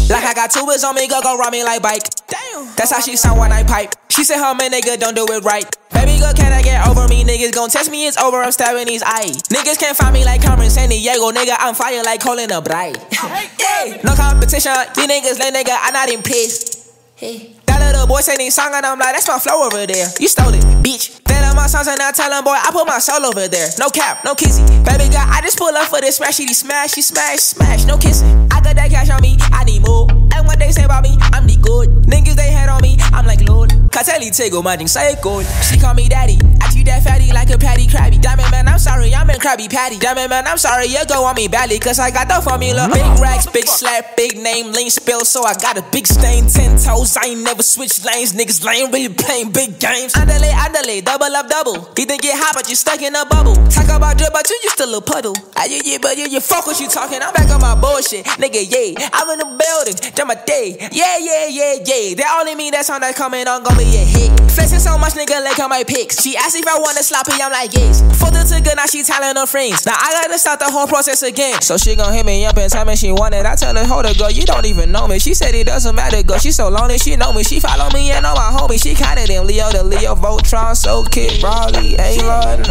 Like I got 2 wheels on me, go ride me like bike. Damn. That's how she sound when I pipe. She said her man nigga don't do it right. Baby girl, can I get over me? Niggas gon' test me, it's over, I'm stabbing these eyes. Niggas can't find me like Carmen San Diego. Nigga, I'm fire like Colin a Bright. Yeah. No competition, these niggas lame nigga, I'm not impressed. Hey. That little boy say these song and I'm like, that's my flow over there. You stole it, bitch. That are my songs and I tell him, boy, I put my soul over there. No cap, no kissy. Baby girl, I just pull up for this smash, she smash, no kissing. I got that cash on me, I need more. And what they say about me, I'm the good. Niggas they had on me, I'm like Lord. Kateli Tego, my thing say good. She call me daddy, I treat that fatty like a patty crabby. Diamond man, I'm sorry, I'm in Krabby Patty. Diamond man, I'm sorry, you go on me badly, cause I got the formula. Big racks, big slap, big name, lean spill, so I got a big stain, 10 toes. I ain't never switch lanes, niggas lame, really playing big games. Andale, double up double. You think get hot, but you stuck in a bubble. Talk about drip, but you just a little puddle. But you fuck what you talking, I'm back on my bullshit. Nigga, yeah, I'm in the building, done my day. Yeah. That only mean that song that coming on gon' be a hit. Flexing so much, nigga, like on my pics. She asked if I want to sloppy, I'm like, yes. Fucked her to good, now she telling her friends. Now I gotta start the whole process again. So she gon' hit me up and tell me she want it. I tell her, hold her, girl, you don't even know me. She said it doesn't matter, girl, she so lonely, she know me. She follow me and know my homie. She kinda them Leo, the Leo, Voltron, so Kid, Raleigh, A-Lord,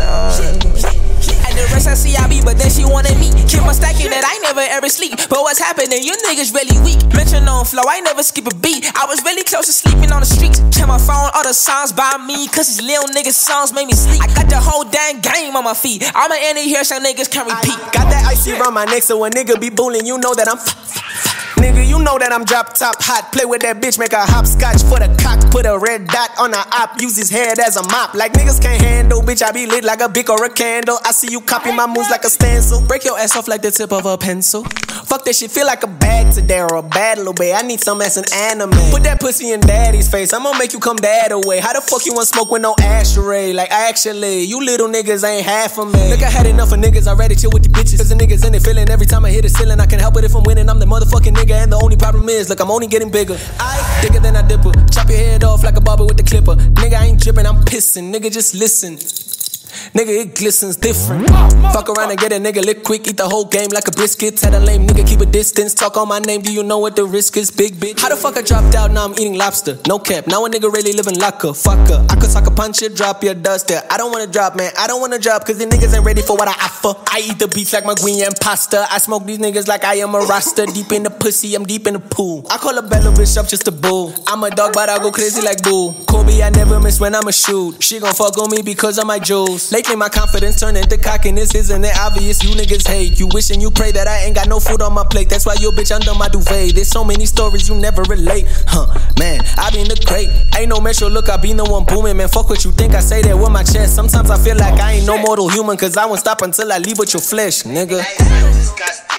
and the rest I see I be, but then she wanted me. Keep my stacking that I never ever sleep. But what's happening? You niggas really weak. Mention on flow, I never skip a beat. I was really close to sleeping on the streets. Check my phone, all the songs by me, cause these little niggas songs made me sleep. I got the whole dang game on my feet. I'ma end it here so niggas can repeat. Got that icy around my neck, so when nigga be bullying, you know that I'm nigga, you know that I'm drop top hot. Play with that bitch, make a hopscotch for the cock. Put a red dot on the op, use his head as a mop. Like niggas can't handle, bitch, I be lit like a bic or a candle. I see you copy my moves like a stencil. Break your ass off like the tip of a pencil. Fuck that shit, feel like a bag today or a bad little babe. I need some as an anime. Put that pussy in daddy's face, I'ma make you come that away. How the fuck you want smoke with no ashtray? Like actually, you little niggas ain't half of me. Look, I had enough of niggas, I ready chill with the bitches. Cause the niggas in it feeling every time I hit the ceiling. I can't help it if I'm winning, I'm the motherfucking nigga. And the only problem is, look, I'm only getting bigger. I thicker than I dipper. Chop your head off like a barber with the clipper. Nigga, I ain't dripping, I'm pissing. Nigga, just listen. Nigga, it glistens different. Fuck around and get a nigga lit quick. Eat the whole game like a biscuit. Tell a lame nigga, keep a distance. Talk on my name, do you know what the risk is? Big bitch. How the fuck I dropped out, now I'm eating lobster? No cap, now a nigga really living like a fucker. I could suck a punch it, drop your duster. I don't wanna drop, man, I don't wanna drop. Cause the niggas ain't ready for what I offer. I eat the beats like my green and pasta. I smoke these niggas like I am a roster. Deep in the pussy, I'm deep in the pool. I call a bad little bitch up just a bull. I'm a dog, but I go crazy like bull. Kobe, I never miss when I'ma shoot. She gon' fuck on me because of my jewels. Lately my confidence turn into cockiness. Isn't it obvious you niggas hate? You wish and you pray that I ain't got no food on my plate. That's why your bitch under my duvet. There's so many stories you never relate. Man, I be in the crate. Ain't no metro, look, I be the one booming. Man, fuck what you think, I say that with my chest. Sometimes I feel like I ain't no mortal human, cause I won't stop until I leave with your flesh, nigga.